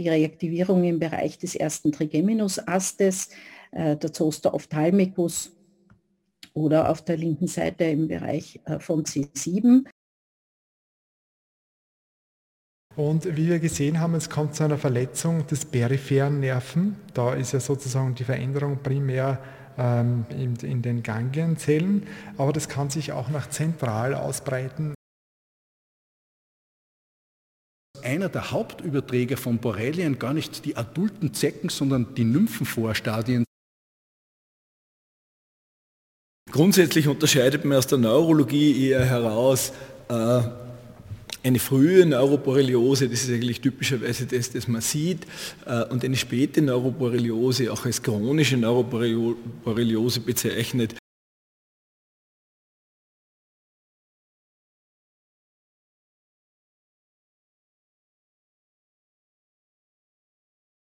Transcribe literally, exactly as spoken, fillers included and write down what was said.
die Reaktivierung im Bereich des ersten Trigeminusastes, äh, der Zoster ophthalmicus, oder auf der linken Seite im Bereich äh, von C sieben. Und wie wir gesehen haben, es kommt zu einer Verletzung des peripheren Nerven. Da ist ja sozusagen die Veränderung primär ähm, in, in den Ganglienzellen, aber das kann sich auch nach zentral ausbreiten. Einer der Hauptüberträger von Borrelien gar nicht die adulten Zecken, sondern die Nymphenvorstadien. Grundsätzlich unterscheidet man aus der Neurologie eher heraus äh, eine frühe Neuroborreliose, das ist eigentlich typischerweise das, das man sieht, äh, und eine späte Neuroborreliose, auch als chronische Neuroborreliose bezeichnet,